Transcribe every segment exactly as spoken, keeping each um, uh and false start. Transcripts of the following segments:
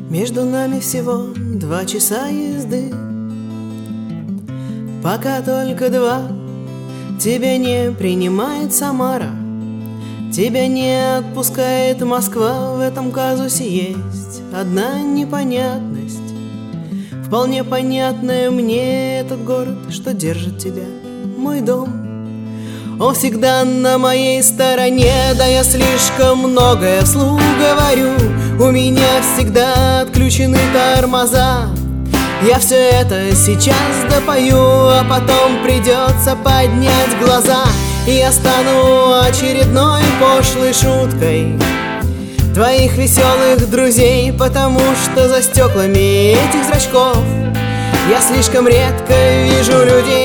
Между нами всего два часа езды, пока только два. Тебя не принимает Самара, тебя не отпускает Москва. В этом казусе есть одна непонятность, вполне понятная мне. Этот город, что держит тебя, мой дом, он всегда на моей стороне. Да я слишком многое вслух говорю, у меня всегда отключены тормоза. Я все это сейчас допою, а потом придется поднять глаза, и я стану очередной пошлой шуткой твоих веселых друзей. Потому что за стеклами этих зрачков я слишком редко вижу людей.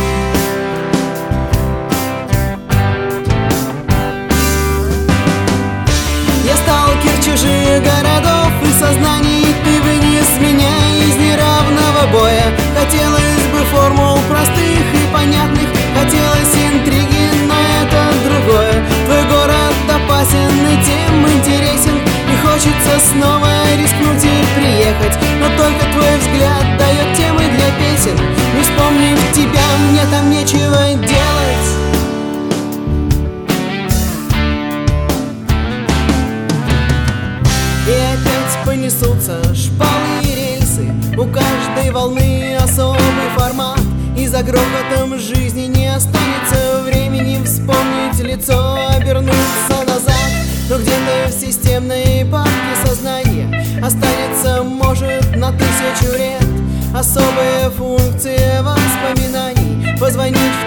Я сталкер чужих городов и сознаний, ты вынес меня из неравного боя. Хотелось бы формул простых и понятных, хотелось интриги, но это другое. Твой город опасен и тем интересен, и хочется снова рискнуть и приехать, но только твой взгляд дает темы для песен. Не вспомнив тебя, мне там нечего делать. И опять понесутся шпалы и рельсы, у каждой волны особый формат, и за грохотом жизни не останется времени вспомнить лицо, обернуться назад. Но где-то в системной папке сознания останется, может, на тысячу лет особая функция воспоминаний. Позвонить в